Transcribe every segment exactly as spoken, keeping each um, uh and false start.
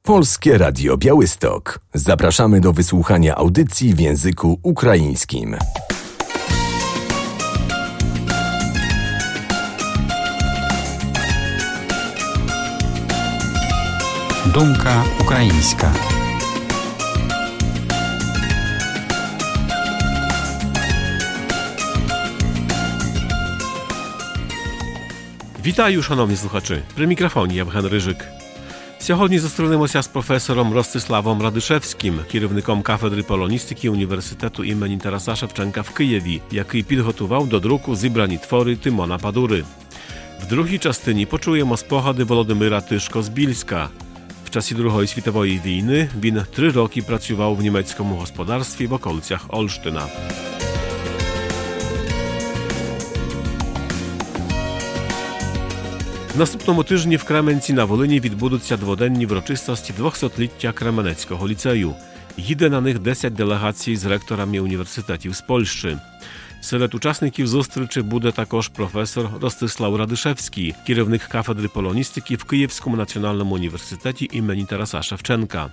Polskie Radio Białystok. Zapraszamy do wysłuchania audycji w języku ukraińskim. Думка українська. Вітаю, шановні слухачі! При мікрофоні Євген Рижик. Сьогодні зустрінемося з професором Ростиславом Радишевським, керівником кафедри полоністики Університету імені Тараса Шевченка в Києві, який підготував до друку зібрані твори Тимона Падури. В другій частині почуємо спогади Володимира Тишко з Більська. W czasie drugiej światowej wojny він три роки працював в німецькому господарстві в околицях Ольштина. В наступному тижні в Кременці на Волині відбудуться дводенні врочистості двохсотліття Кременецького ліцею. Їде на них десять делегацій з ректорами університетів з Польщі. Серед учасників зустрічі буде також професор Ростислав Радишевський, керівник кафедри полоністики в Київському національному університеті імені Тараса Шевченка.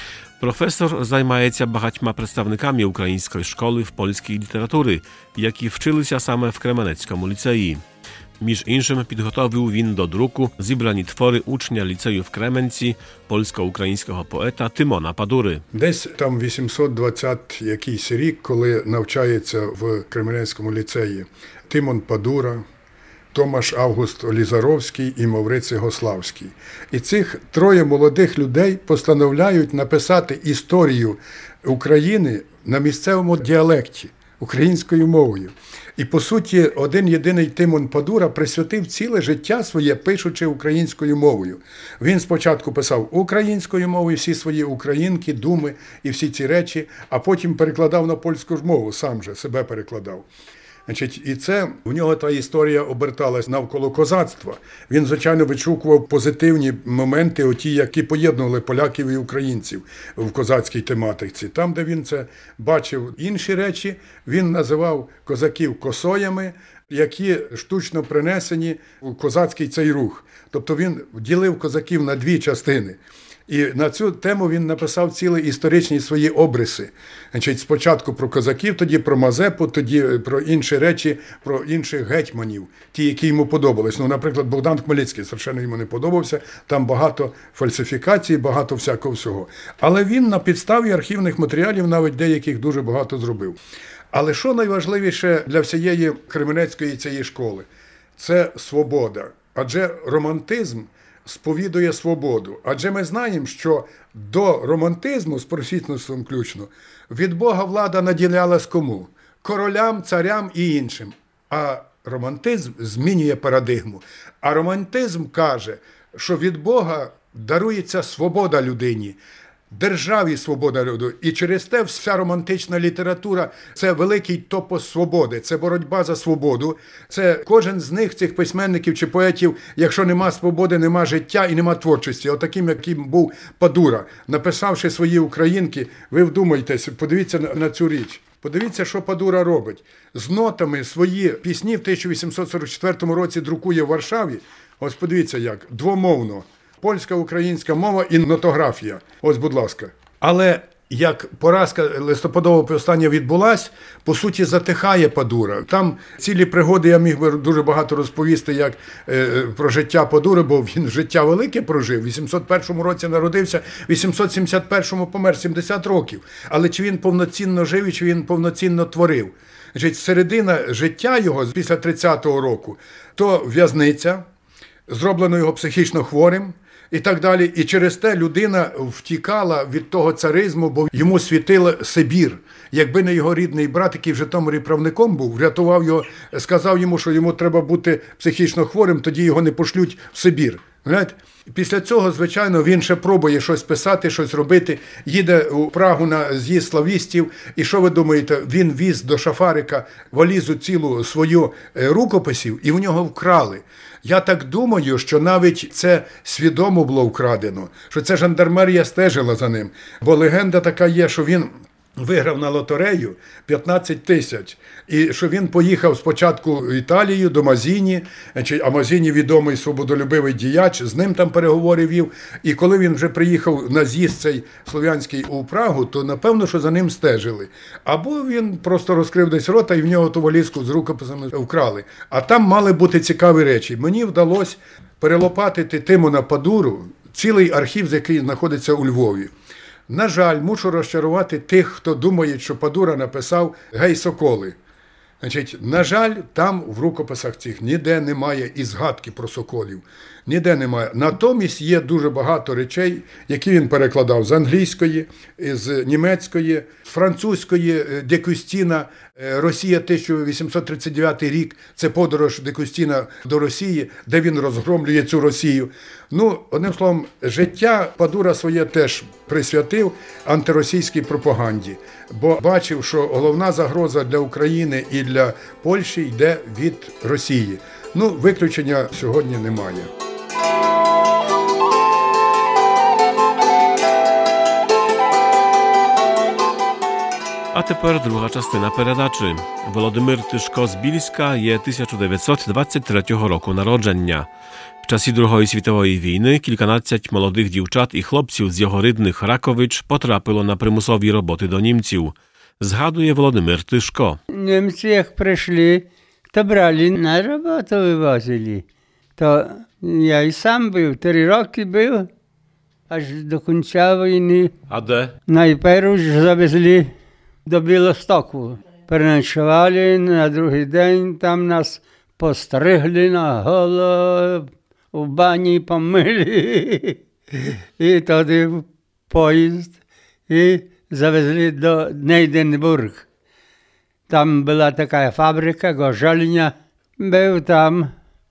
Професор займається багатьма представниками української школи в польській літератури, які вчилися саме в Кременецькому ліцеї. Між іншим, підготовив він до друку зібрані твори учня ліцею в Кременці, польсько-українського поета Тимона Падури. Десь там вісімсот двадцятий якийсь рік, коли навчається в Кременецькому ліцеї Тимон Падура, Томаш Август Олізаровський і Маврицій Гославський. І цих троє молодих людей постановляють написати історію України на місцевому діалекті, українською мовою. І, по суті, один єдиний Тимон Падура присвятив ціле життя своє, пишучи українською мовою. Він спочатку писав українською мовою всі свої українки, думи і всі ці речі, а потім перекладав на польську ж мову, сам же себе перекладав. Значить, і це, в нього та історія оберталась навколо козацтва. Він, звичайно, відшукував позитивні моменти, оті, які поєднували поляків і українців в козацькій тематиці. Там, де він це бачив інші речі, він називав козаків косоями, які штучно принесені в козацький цей рух. Тобто він ділив козаків на дві частини. І на цю тему він написав цілі історичні свої обриси. Значить, спочатку про козаків, тоді про Мазепу, тоді про інші речі, про інших гетьманів, ті, які йому подобались. Ну, наприклад, Богдан Хмельницький страшенно йому не подобався, там багато фальсифікацій, багато всякого всього. Але він на підставі архівних матеріалів навіть деяких дуже багато зробив. Але що найважливіше для всієї Кременецької цієї школи? Це свобода. Адже романтизм сповідує свободу. Адже ми знаємо, що до романтизму, з просвітництвом включно, від Бога влада наділялась кому? Королям, царям і іншим. А романтизм змінює парадигму. А романтизм каже, що від Бога дарується свобода людині, державі свобода люду. І через те вся романтична література – це великий топос свободи, це боротьба за свободу. Це кожен з них, цих письменників чи поетів, якщо нема свободи, нема життя і нема творчості. Отаким, яким був Падура. Написавши свої українки, ви вдумайтесь, подивіться на, на цю річ. Подивіться, що Падура робить. З нотами свої пісні в тисяча вісімсот сорок четвертому році друкує в Варшаві. Ось подивіться як, двомовно. Польська, українська мова і нотографія. Ось, будь ласка. Але як поразка листопадового повстання відбулась, по суті, затихає Падура. Там цілі пригоди, я міг би дуже багато розповісти як е, про життя Падури, бо він життя велике прожив. В вісімсот першому році народився, в вісімсот сімдесят першому помер, сімдесят років. Але чи він повноцінно жив і чи він повноцінно творив? Значить, середина життя його після тридцятого року, то в'язниця, зроблено його психічно хворим, і так далі. І через те людина втікала від того царизму, бо йому світила Сибір. Якби не його рідний брат, який в Житомирі правником був, врятував його, сказав йому, що йому треба бути психічно хворим, тоді його не пошлють в Сибір. Знаєте? Після цього, звичайно, він ще пробує щось писати, щось робити, їде у Прагу на з'їзд славістів, і що ви думаєте, він віз до Шафарика валізу цілу свою рукописів, і в нього вкрали. Я так думаю, що навіть це свідомо було вкрадено, що це жандармерія стежила за ним, бо легенда така є, що він виграв на лотерею п'ятнадцять тисяч. І що він поїхав спочатку в Італію до Мазіні, а Мазіні відомий свободолюбивий діяч, з ним там переговори вів. І коли він вже приїхав на з'їзд цей слов'янський у Прагу, то напевно, що за ним стежили. Або він просто розкрив десь рота і в нього ту валізку з рукописами вкрали. А там мали бути цікаві речі. Мені вдалося перелопатити Тимона Падуру, цілий архів, який знаходиться у Львові. На жаль, мушу розчарувати тих, хто думає, що Падура написав «Гей, соколи». Значить, на жаль, там в рукописах цих ніде немає і згадки про соколів. Ніде немає. Натомість є дуже багато речей, які він перекладав з англійської, з німецької, з французької, де Кюстіна, Росія, тисяча вісімсот тридцять дев'ятий рік, це подорож де Кюстіна до Росії, де він розгромлює цю Росію. Ну, одним словом, життя Падура своє теж присвятив антиросійській пропаганді, бо бачив, що головна загроза для України і для Польщі йде від Росії. Ну, виключення сьогодні немає. А тепер друга частина передачі. Володимир Тишко з Більська є тисяча дев'ятсот двадцять третього року народження. В часі Другої світової війни кільканадцять молодих дівчат і хлопців з його рідних Ракович потрапило на примусові роботи до німців. Згадує Володимир Тишко. Німці, як прийшли, то брали на роботу, вивозили. То я і сам був, три роки був, аж до кінця війни. А де? Найперше ж завезли до Білостоку. Переночували, на другий день там нас постригли на голову, у бані помили. І тоді в поїзд і завезли до Нейденбург. Там була така фабрика, горжельня. Був там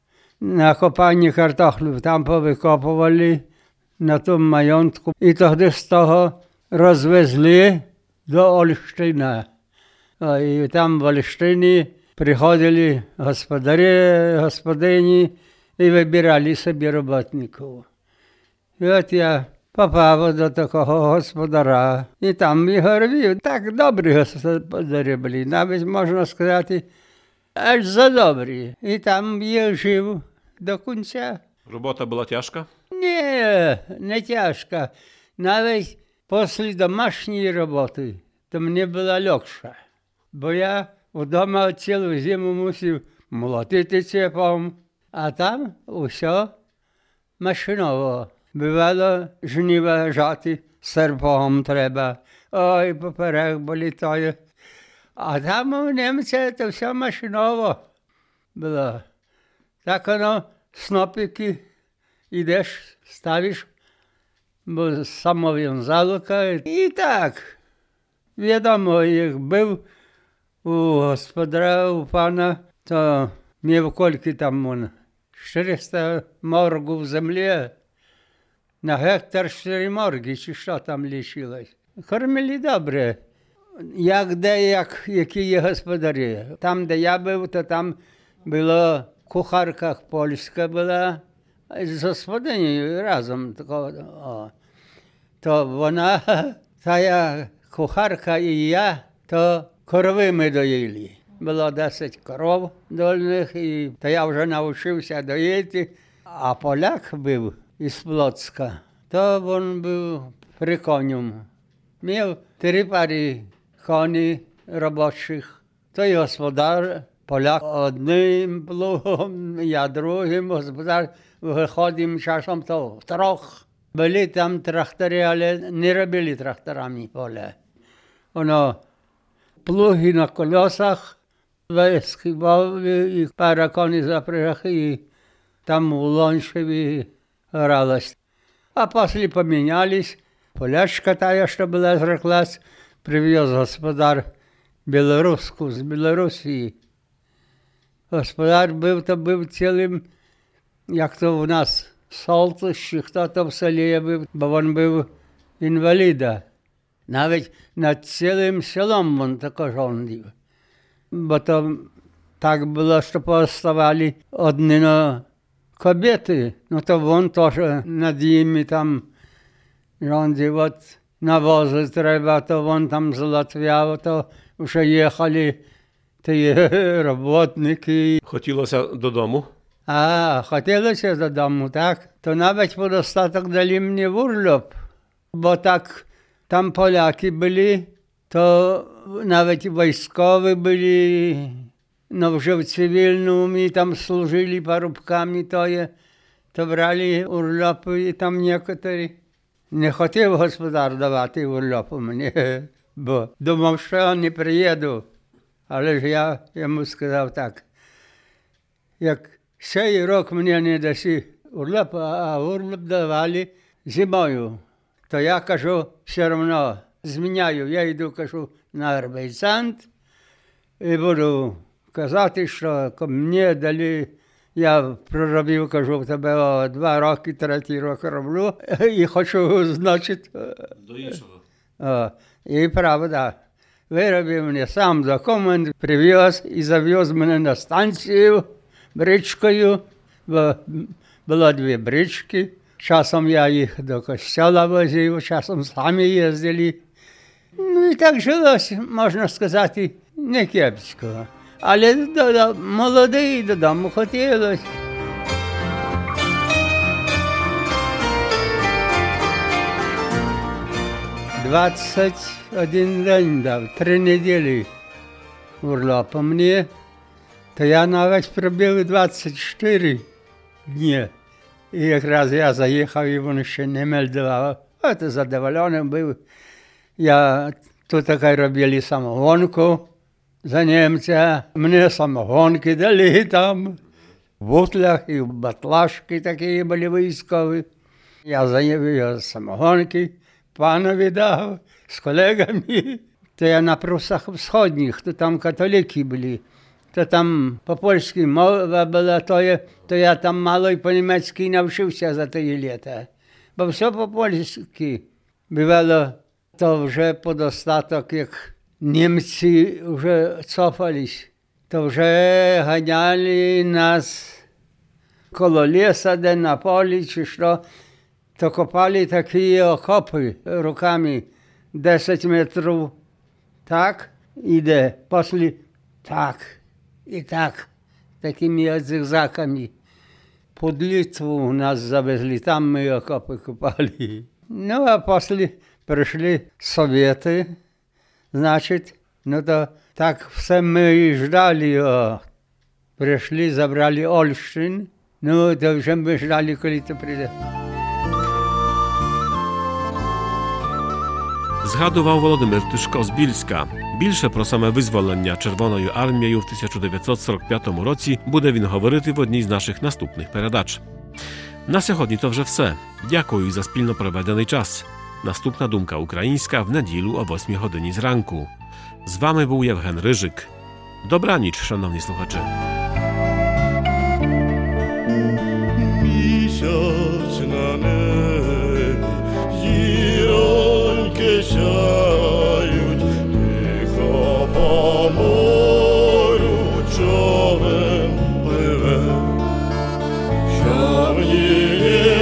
на копанні картофлів, там повикопували на тому майонтку. І тоді з того розвезли до Ольштина. І там в Ольштині приходили господарі, господині і вибирали собі роботників. І от я попав до такого господара. І там його робив. Так добрі господарі були, навіть можна сказати, аж за добрі. І там я жив до кінця. Робота була тяжка? Ні, не тяжка. Навіть після домашньої роботи то мені було легше. Бо я вдома цілу зиму мусив молотити цепом, а там усе машиново. Бувало, жнива жати серпом треба. Ой, поперек болітає. А там у німця це все машиново було. Так воно, снопики, йдеш, ставиш, бо самов'язалка. І так, відомо, як був у господаря, у пана, то мав кілька там он, чотириста моргів землі. На гектар чотири морги, чи що там лишилось. Кормили добре. Як де, як, які є господарі. Там, де я був, то там була кухарка польська була, з господинею разом. Такого, то вона, та кухарка і я, то корови ми доїли. Було десять коров дольних, і то я вже навчився доїти. А поляк був із Плотська, то він був при коню. Мав три пари коней робочих. Той господар, поляк одним плугом, я другим, господар виходим часом то втрох. Були там трактори, але не робили тракторами поле. Воно плуги на колесах, вискивав і пара коней запряг, і там у Лоншеві гралась. А після помінялись. Полячка та, що була зреклась, привез господар білоруску з Білорусі. Господар був, то був цілим, як то в нас, солтищі, хто то в селі був, бо він був інваліда. Навіть над цілим селом він також ондів. Бо то так було, що поставали одні на кобіти, ну то він теж над ними там рондів. От навози треба, то вон там залатвяв, то вже їхали ті роботники. Хотілося додому. А, хотілося додому, так? То навіть подостаток дали мені в урльоп, бо так там поляки були, то навіть військові були, но вже в цивільному і там служили парубками, то, є, то брали урльопи і там некоторі. Не хотів господар давати урльопу мені, бо думав, що я не приїду. Але ж я йому сказав так, як цей рік мені не даси урльоп, а урльоп давали зимою, то я кажу, все одно зміняю, я йду, кажу, на арбейцант і буду казати, що мені дали, я проробив, кажу, в тебе о, два роки, третій рік роблю, і хочу, значить, До іншого. о, і правда. Виробив мені сам документ, привез і завез мене на станцію бричкою, бо було дві брички. Часом я їх до костела возив, часом самі їздили. Ну і так жилося, можна сказати, не кепсько. Але до, молодий додому хотілося. двадцять один день дав, три неділі урльопа мені, то я навіть пробив двадцять чотири дні. І якраз я заїхав, і він ще не мельдував. А то задоволений був. Я тут таки робили самогонку за німця. Мені самогонки дали там, в бутлях і в батлашки такі були військові. Я заявив самогонки, панові дав з колегами. То я на прусах всходніх, то там католики були. То там по-польськи мова була, то я, то я там мало і по-німецьки навчився за ті літа. Бо все по-польськи. Бувало, то вже подостаток, як німці вже цофались, то вже ганяли нас коло ліса, де на полі чи що, то копали такі окопи руками, десять метрів, так, іде, після так. І так, такими зигзаками. Під Литву нас завезли, там ми окопи копали. Ну, а після прийшли совєти, значить, ну то так все ми і ждали. О. Прийшли, забрали Ольщин, ну то вже ми ждали, коли то прийде. Згадував Володимир Тишко з Більська. Більше про саме визволення Червоною армією в тисяча дев'ятсот сорок п'ятому році буде він говорити в одній з наших наступних передач. На сьогодні то вже все. Дякую за спільно проведений час. Наступна думка українська в неділю о восьмій годині зранку. З вами був Євген Рижик. Добраніч, шановні слухачі. Місяць на небі, зіроньки сяють, тихо по морю човен пливе. Що мені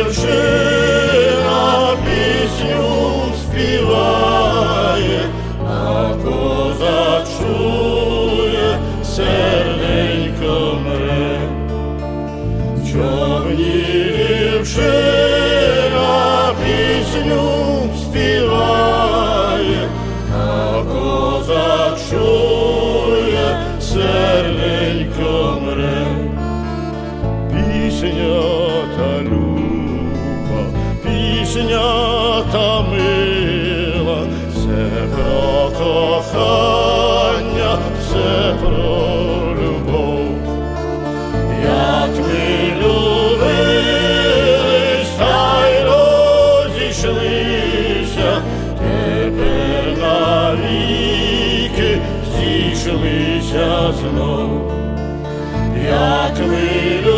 дівчина пісню співає, а козак чує, серденько мре. Що мені дівчина пісню співає, а козак чує, серденько мре. Пісня та люба, пісня та мила, все про кохання, все про любов. Як ми любились, та й розійшлися, тепер навіки зійшлися знов. Як ми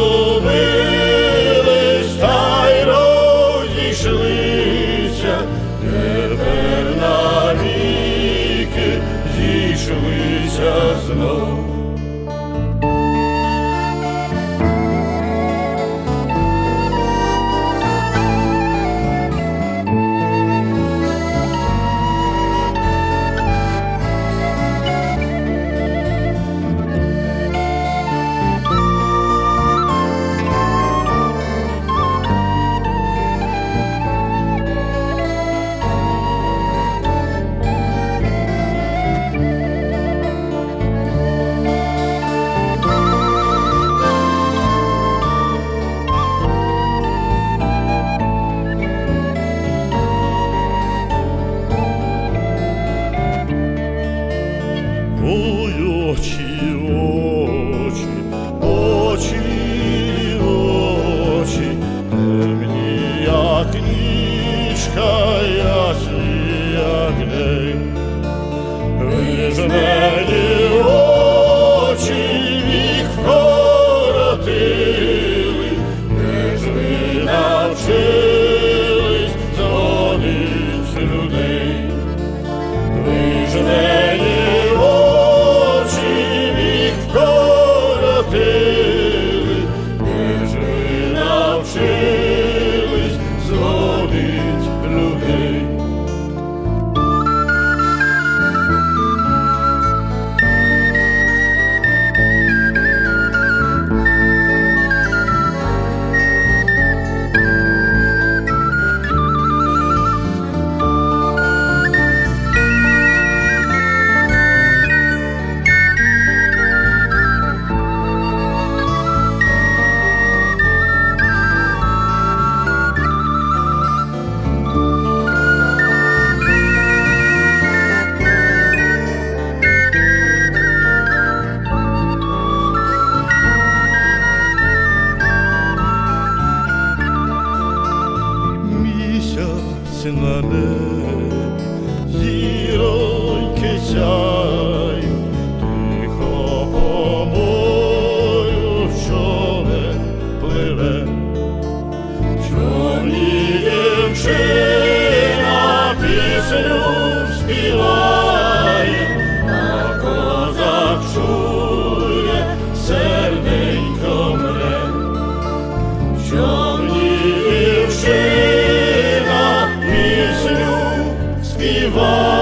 любились, та й розійшлися, тепер навіки зійшлися знов. вижнені очі вік вкоротили, де ж ви навчились зводить людей. Вижнені очі вік вкоротили, де ж ви навчились зводить людей. Місяць на небі, зіроньки сяють, тихо по морю човен пливе. Човні дівчина пісню співає, а козак чує, серденько мре. Човні дівчина пісню співає,